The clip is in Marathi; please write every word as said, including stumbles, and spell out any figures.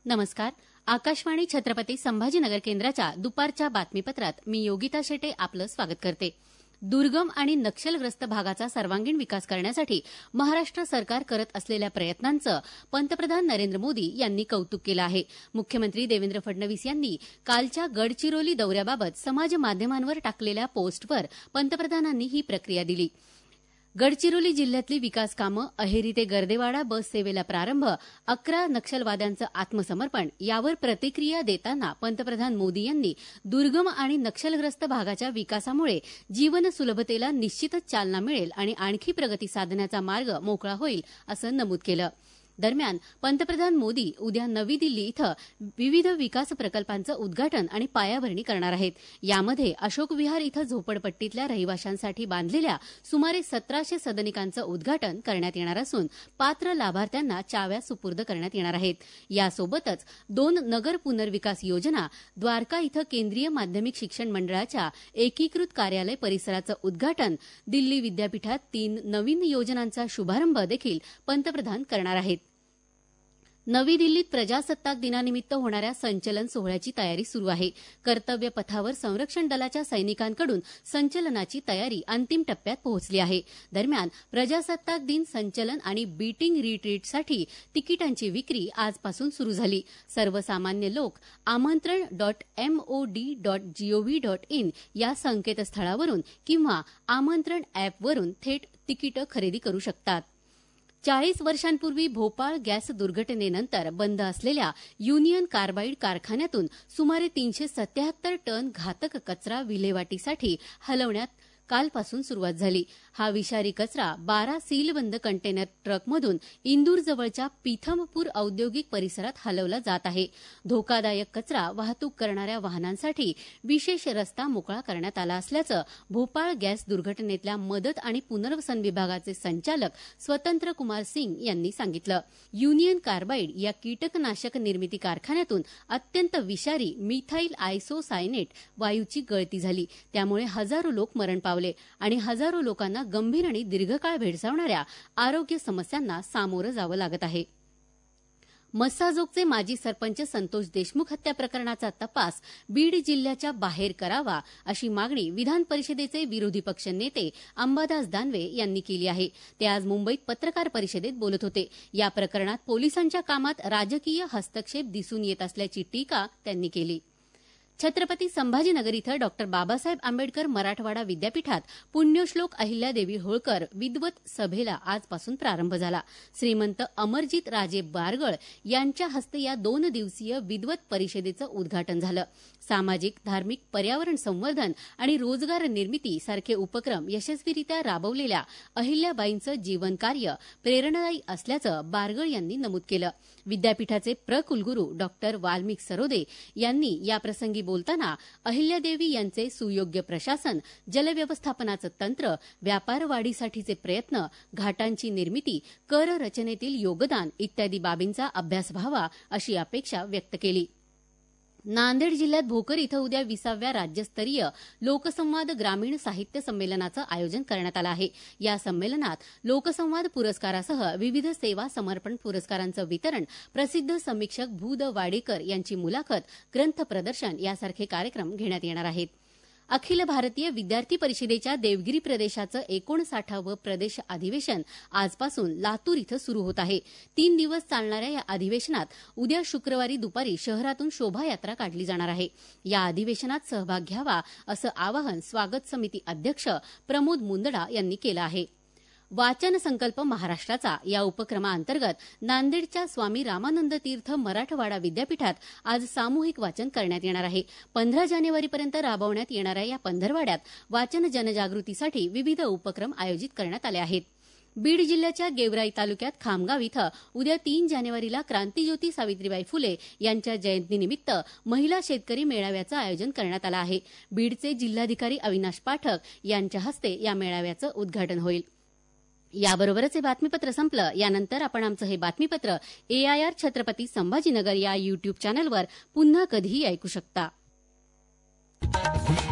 नमस्कार. आकाशवाणी छत्रपती संभाजीनगर केंद्राच्या दुपारच्या बातमीपत्रात मी योगिता शेटे आपलं स्वागत करते. दुर्गम आणि नक्षलग्रस्त भागाचा सर्वांगीण विकास करण्यासाठी महाराष्ट्र सरकार करत असलेल्या प्रयत्नांचं पंतप्रधान नरेंद्र मोदी यांनी कौतुक केलं आहे. मुख्यमंत्री देवेंद्र फडणवीस यांनी कालच्या गडचिरोली दौऱ्याबाबत समाजमाध्यमांवर टाकलेल्या पोस्टवर पंतप्रधानांनी ही प्रतिक्रिया दिली. गडचिरोली जिल्ह्यातली विकास कामं, अहेरी ते गर्देवाडा बस सेवेला प्रारंभ, अकरा नक्षलवाद्यांचं आत्मसमर्पण यावर प्रतिक्रिया देताना पंतप्रधान मोदी यांनी दुर्गम आणि नक्षलग्रस्त भागाच्या विकासामुळे जीवन सुलभतेला निश्चितच चालना मिळेल आणि आणखी प्रगती साधण्याचा मार्ग मोकळा होईल असं नमूद केलं. दरम्यान पंतप्रधान मोदी उद्या नवी दिल्ली इथं विविध विकास प्रकल्पांचं उद्घाटन आणि पायाभरणी करणार आहेत. यामध्ये अशोक विहार इथं झोपडपट्टीतल्या रहिवाशांसाठी बांधलेल्या सुमारे सतराशे सदनिकांचं उद्घाटन करण्यात येणार असून पात्र लाभार्थ्यांना चाव्या सुपूर्द करण्यात येणार आहेत. यासोबतच दोन नगर पुनर्विकास योजना, द्वारका इथं केंद्रीय माध्यमिक शिक्षण मंडळाच्या एकीकृत कार्यालय परिसराचं उद्घाटन, दिल्ली विद्यापीठात तीन नवीन योजनांचा शुभारंभ देखील पंतप्रधान करणार आहेत. नवी दिल्लीत प्रजासत्ताक दिनानिमित्त होणाऱ्या संचलन सोहळ्याची तयारी सुरू आहे. कर्तव्य पथावर संरक्षण दलाच्या सैनिकांकडून संचलनाची तयारी अंतिम टप्प्यात पोहोचली आहे. दरम्यान प्रजासत्ताक दिन संचलन आणि बीटिंग रिट्रीटसाठी तिकिटांची विक्री आजपासून सुरू झाली. सर्वसामान्य लोक आमंत्रण dot MOD dot GOV dot in या संकेतस्थळावरून किंवा आमंत्रण अॅपवरून थेट तिकीटं खरेदी करू शकतात. चाळीस वर्षांपूर्वी भोपाळ गॅस दुर्घटनेनंतर बंद असलेल्या युनियन कार्बाईड कारखान्यातून सुमारे तीनशे सत्याहत्तर टन घातक कचरा विल्हेवाटीसाठी हलवण्यात कालपासून सुरुवात झाली. हा विषारी कचरा बारा सीलबंद कंटेनर ट्रकमधून इंदूरजवळच्या पीथमपूर औद्योगिक परिसरात हलवला जात आहे. धोकादायक कचरा वाहतूक करणाऱ्या वाहनांसाठी विशेष रस्ता मोकळा करण्यात आला असल्याचं भोपाळ गॅस दुर्घटनेतल्या मदत आणि पुनर्वसन विभागाचे संचालक स्वतंत्र कुमार सिंग यांनी सांगितलं. युनियन कार्बाईड या कीटकनाशक निर्मिती कारखान्यातून अत्यंत विषारी मिथाईल आयसोसायनेट वायूची गळती झाली. त्यामुळे हजारो लोक मरण पावले आणि हजारो लोकांना गंभीर आणि दीर्घकाळ भेडसावणाऱ्या आरोग्य समस्यांना सामोरं जावं लागत आहे. मस्साजोगचे माजी सरपंच संतोष देशमुख हत्या प्रकरणाचा तपास बीड जिल्ह्याच्या बाहेर करावा अशी मागणी विधान परिषदेचे विरोधी पक्ष नेते अंबादास दानवे यांनी केली आहे. ते आज मुंबईत पत्रकार परिषदेत बोलत होते. या प्रकरणात पोलिसांच्या कामात राजकीय हस्तक्षेप दिसून येत असल्याची टीका त्यांनी केली. छत्रपती संभाजीनगर इथं डॉक्टर बाबासाहेब आंबेडकर मराठवाडा विद्यापीठात पुण्यश्लोक अहिल्यादेवी होळकर विद्वत सभेला आजपासून प्रारंभ झाला. श्रीमंत अमरजित राजे बारगळ यांच्या हस्ते या दोन दिवसीय विद्वत परिषदेचं उद्घाटन झालं. सामाजिक, धार्मिक, पर्यावरण संवर्धन आणि रोजगार निर्मिती सारखे उपक्रम यशस्वीरित्या राबवलेल्या अहिल्याबाईंचं जीवनकार्य प्रेरणादायी असल्याचं बारगळ यांनी नमूद केलं. विद्यापीठाचे प्र कुलगुरू डॉक्टर वाल्मिक सरोदे यांनी याप्रसंगी बोलताना अहिल्यादेवी यांचे सुयोग्य प्रशासन, जलव्यवस्थापनाचं तंत्र, व्यापार वाढीसाठीचे प्रयत्न, घाटांची निर्मिती, कर रचनेतील योगदान इत्यादी बाबींचा अभ्यास व्हावा अशी अपेक्षा व्यक्त केली. नांदेड जिल्ह्यात भोकर इथं उद्या विसाव्या राज्यस्तरीय लोकसंवाद ग्रामीण साहित्य संमेलनाचं आयोजन करण्यात आलं आहे. या संमेलनात लोकसंवाद पुरस्कारासह विविध सेवा समर्पण पुरस्कारांचं वितरण, प्रसिद्ध समीक्षक भू द वाडेकर यांची मुलाखत, ग्रंथ प्रदर्शन यासारखे कार्यक्रम घेण्यात येणार आहेत. अखिल भारतीय विद्यार्थी परिषदेच्या देवगिरी प्रदेशाचं एकोणसाठावं प्रदेश अधिवेशन आजपासून लातूर इथं सुरू होत आहे. तीन दिवस चालणाऱ्या या अधिवेशनात उद्या शुक्रवारी दुपारी शहरातून शोभायात्रा काढली जाणार आहे. या अधिवेशनात सहभाग घ्यावा असं आवाहन स्वागत समिती अध्यक्ष प्रमोद मुंदडा यांनी केलं आहे. वाचन संकल्प महाराष्ट्राचा या उपक्रमाअंतर्गत नांदेडच्या स्वामी रामानंद तीर्थ मराठवाडा विद्यापीठात आज सामूहिक वाचन करण्यात येणार आहे. पंधरा जानेवारीपर्यंत राबवण्यात येणाऱ्या या पंधरवाड्यात वाचन जनजागृतीसाठी विविध उपक्रम आयोजित करण्यात आले आहेत. बीड जिल्ह्याच्या गेवराई तालुक्यात खामगाव इथं उद्या तीन जानेवारीला क्रांतीज्योती सावित्रीबाई फुले यांच्या जयंतीनिमित्त महिला शेतकरी मेळाव्याचं आयोजन करण्यात आलं आहे. बीडचे जिल्हाधिकारी अविनाश पाठक यांच्या हस्ते या मेळाव्याचं उद्घाटन होईल. याबरोबरच हे बातमीपत्र संपलं. यानंतर आपण आमचं हे बातमीपत्र एआयआर छत्रपती संभाजीनगर या युट्यूब चॅनलवर पुन्हा कधीही ऐकू शकता.